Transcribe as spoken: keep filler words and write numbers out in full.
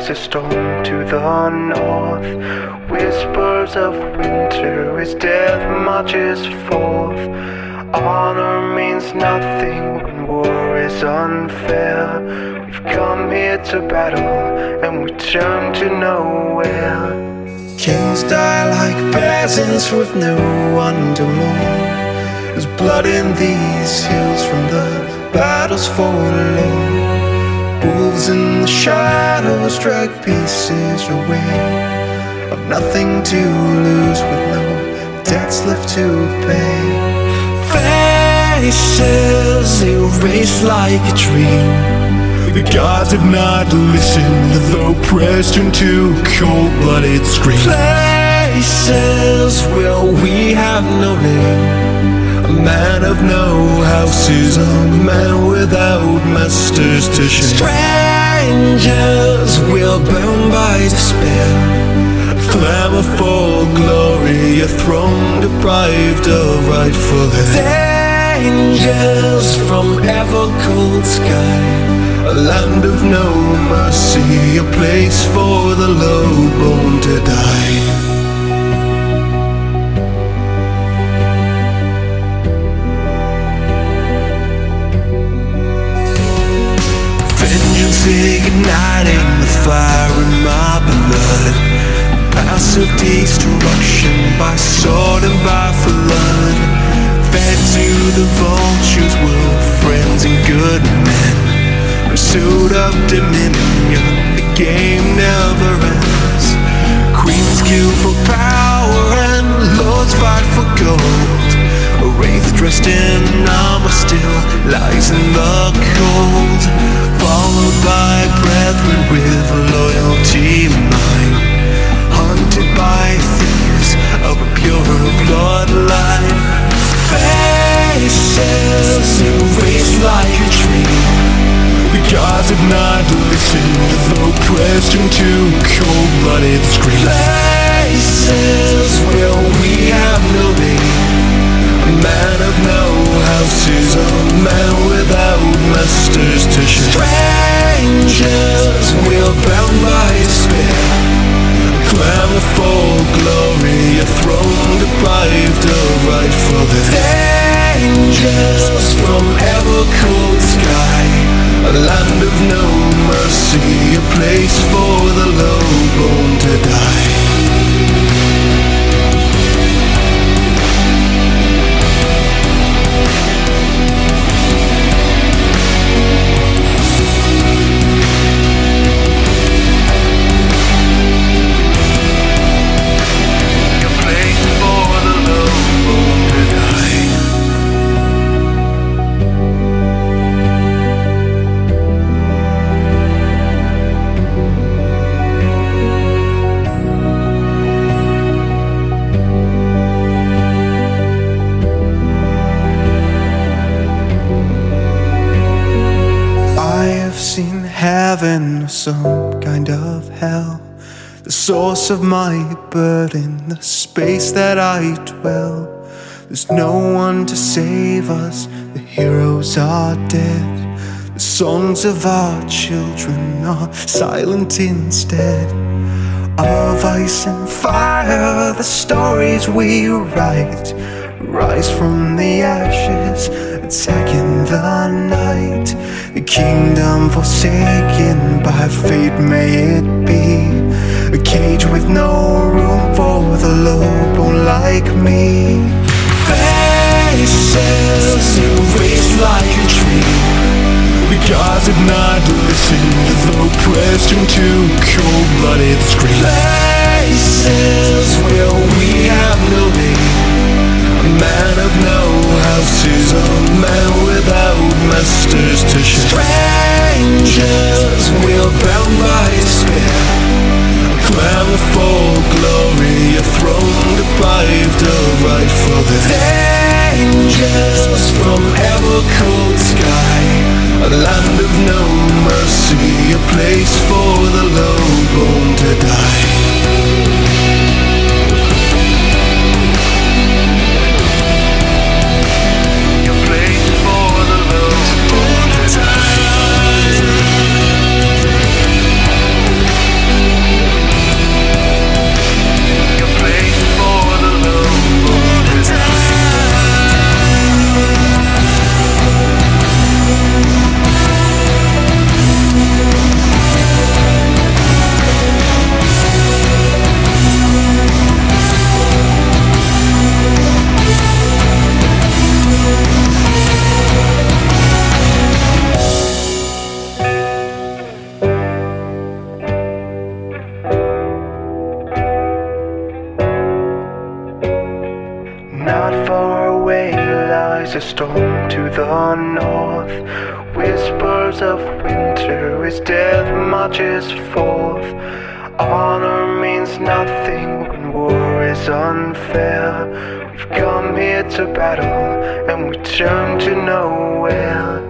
a storm to the north. Whispers of winter as death marches forth. Honor means nothing when war is unfair. We've come here to battle and we turn to nowhere. Kings die like peasants with no one to mourn. There's blood in these hills from the battles fought alone. Wolves in the shadows drag pieces away of nothing to lose with no debts left to pay. Faces erased like a dream. The gods have not listened, though pressed into cold-blooded screams. Places where we have no name. A man of no houses, a man without masters to shame. Strangers will burn by despair. Clamor for glory, a throne deprived of rightful heir. Dangers from ever-cold sky, a land of no mercy, a place for the low-born to die. Igniting the fire in my blood. Passive destruction by sword and by flood. Fed to the vultures were friends and good men. Pursuit of dominion, the game never ends. Queens kill for power and lords fight for gold. A wraith dressed in armor still lies in the cold. Followed by brethren with loyalty mine. Hunted by thieves of a purer bloodline. Faces erased like a dream. The gods have not listened, though pressed into cold-blooded screams. Places where we have no name. A man of no houses, a man without masters to shame. Strangers will bound by despair. Clamor for glory, a throne deprived of rightful heir. Dangers from ever-cold sky, a land of no mercy, a place for the low-born to die. Heaven or some kind of hell, the source of my burden, the space that I dwell. There's no one to save us, the heroes are dead. The songs of our children are silent instead. Of ice and fire, the stories we write rise from the ashes, attacking the night. The kingdom forsaken by fate may it be, a cage with no room for the low-born like me. Faces erased like a dream. The gods have not listened, though pressed into cold-blooded screams. Places where we have no name. A man of no houses, a man without masters to shame. Strangers will bound by despair. Clamor for glory, a throne deprived of rightful heir. Dangers from ever-cold sky, a land of no mercy, a place for the low-born to die. Not far away lies a storm to the north. Whispers of winter as death marches forth. Honor means nothing when war is unfair. We've come here to battle and we turn to nowhere.